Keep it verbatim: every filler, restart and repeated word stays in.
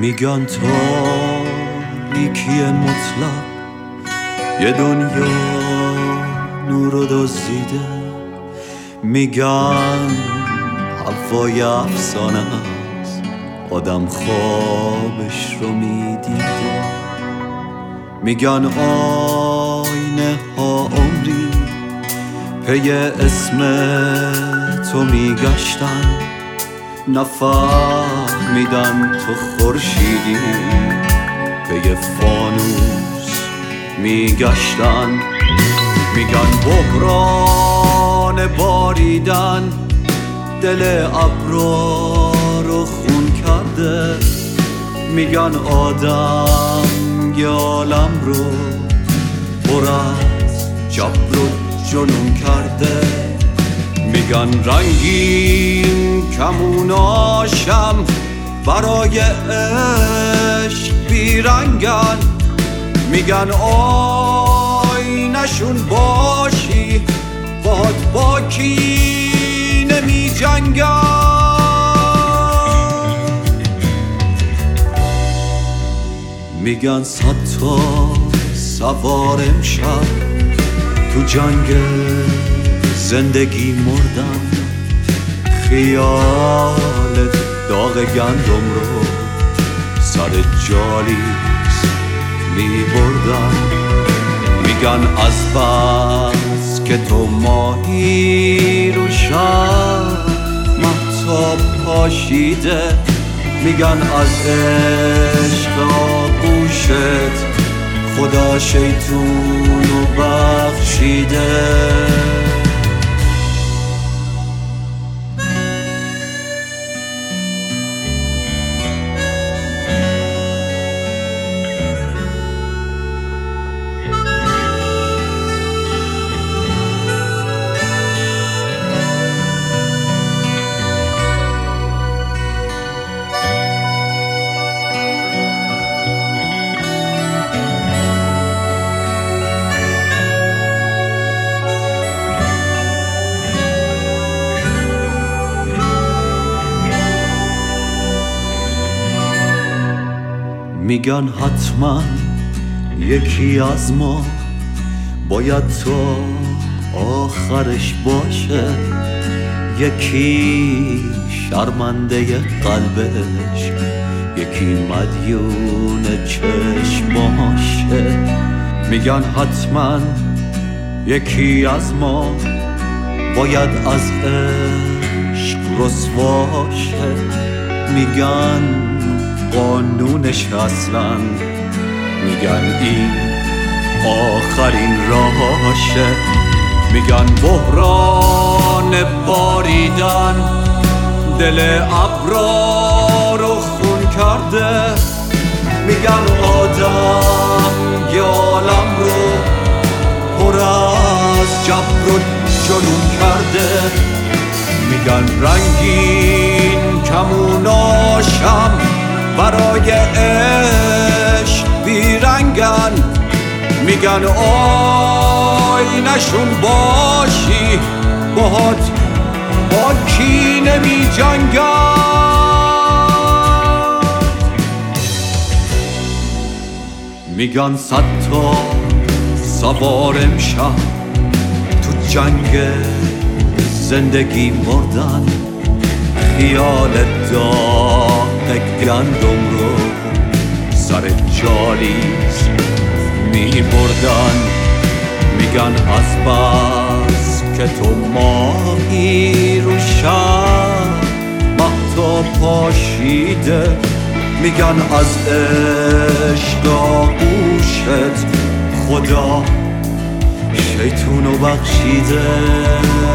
میگن تاریکی مطلق یه دنیا نور رو دزدیده، میگن هوای افسانه است آدم خوابش رو میدیده، میگن آینه ها عمری پی اسم تو میگشتن، نفهمیدن تو خورشیدی پی فانوس میگشتن، میگن بحران باریدن دل ابرا رو خون کرده، میگن آدم یه عالم رو پر از جبر و جنون کرده، میگن رنگین کموناشم برای عشق بیرنگن، میگن آینشون باشی باهات با کی نمی جنگن، میگن صد تا سوار امشب تو جنگ زندگی مردن، خیال داغ گندم رو سر جالیز می بردن، میگن از بس که تو ماهی رو شب مهتاب پاشیده، میگن از عشق آغوشت خدا شیطون رو بخشیده. میگن حتما یکی از ما باید تا آخرش باشه، یکی شرمنده قلبش یکی مدیون چشماشه، میگن حتما یکی از ما باید از عشق رسواشه، میگن قانونش اصلا، میگن این آخرین راهشه، میگن بحران باریدن دل ابرا رو خون کرده، میگن آدم یه عالم رو پر از جبر و جنون کرده، میگن رنگین کموناشم برای عشق بیرنگن، میگن آینشون باشی باهات با کی نمی جنگن، میگن صد تا سوار امشب تو جنگ زندگی مردن، خیال داغ گندم رو سر جالیز می بردن، میگن از بس که تو ماهی رو شب مهتاب پاشیده، میگن از عشق آغوشت خدا شیطون رو بخشیده.